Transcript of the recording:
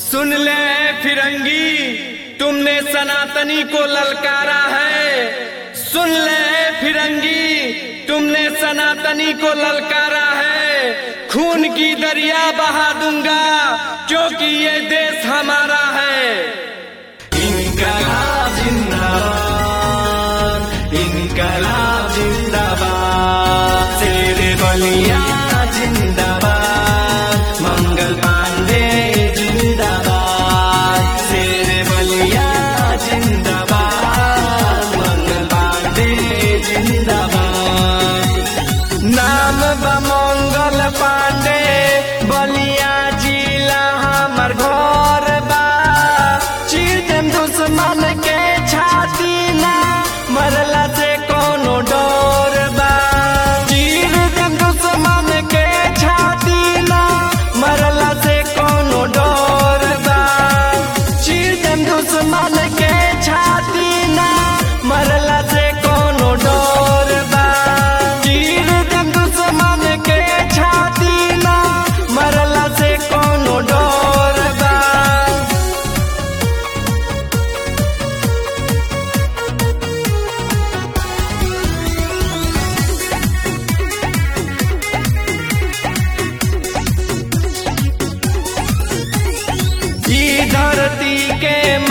सुन ले फिरंगी, तुमने सनातनी को ललकारा है। सुन ले फिरंगी, तुमने सनातनी को ललकारा है। खून की दरिया बहा दूंगा क्योंकि ये देश हमारा है। इनकलाब जिंदाबाद, इनकलाब जिंदाबाद, शेरे बलिया जिंदाबाद, मंगल पांडे जिंदाबाद, शेरे बलिया जिंदाबाद, मंगल पांडे जिंदाबाद। नाम मंगल पांडे, बलिया जिला हमर घर बा। चीर देम दुश्मन के छाती ना, मरला से कोनो डर बा। चीर देम दुश्मन के छाती ना, मरला से कोनो डर बा। चीर देम दुश्मन के छाती ना, मरला से कोनो डर बा। चीर देम दुश्मन के छाती ना, मरला से कोनो डर बा। ई धरती के